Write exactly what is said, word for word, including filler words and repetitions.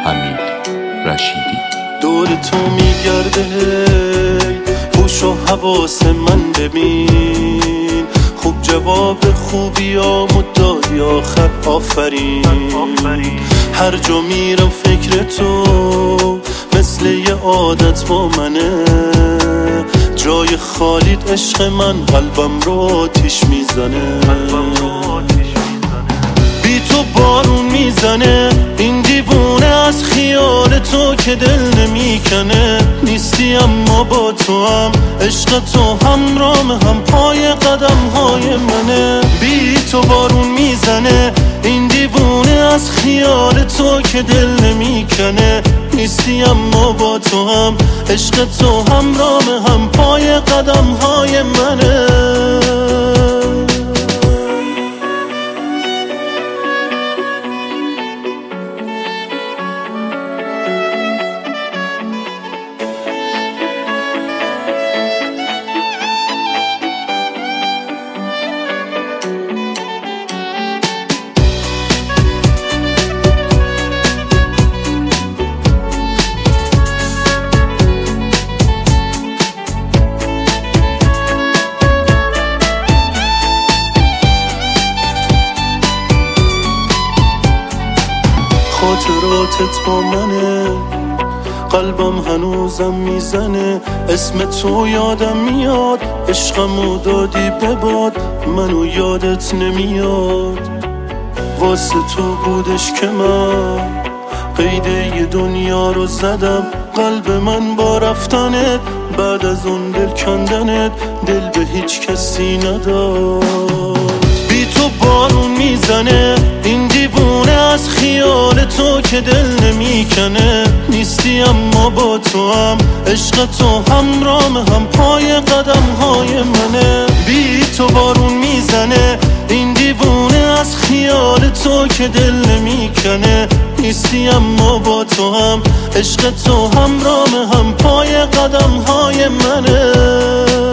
حمید رشیدی. دور تو میگرده هوش و حواس من ببین، خوب جواب خوبیامو دادی آخر آفرین. هر جا میرم فکر تو مثل یه عادت با منه، جای خالیت عشق من قلبم رو آتیش میزنه. بی تو بارون میزنه این دیوونه از خیال تو که دل نمیکنه. نیستی اما با تو هم عشق تو همرام هم پای قدم های منه. بی تو بارون میزنه این دیوونه از خیال تو که دل نمیکنه. نیستی اما با تو هم عشق تو همرام هم پای قدم های منه. خاطراتت با منه، قلبم هنوزم میزنه. اسم تو یادم میاد، عشقمو دادی به باد، منو یادت نمیاد. واسه تو بودش که من قیده ی دنیا رو زدم. قلب من با رفتنت بعد از اون دل کندنت دل به هیچ کسی نداد. بی تو بارون میزنه این دیوونه از خیال تو که دل نمیکنه. نیستی اما با تو هم عشق تو همرام هم پای قدم های منه. بی تو بارون میزنه این دیوونه از خیال تو که دل نمیکنه. نیستی اما با تو هم عشق تو همرام هم پای قدم های منه.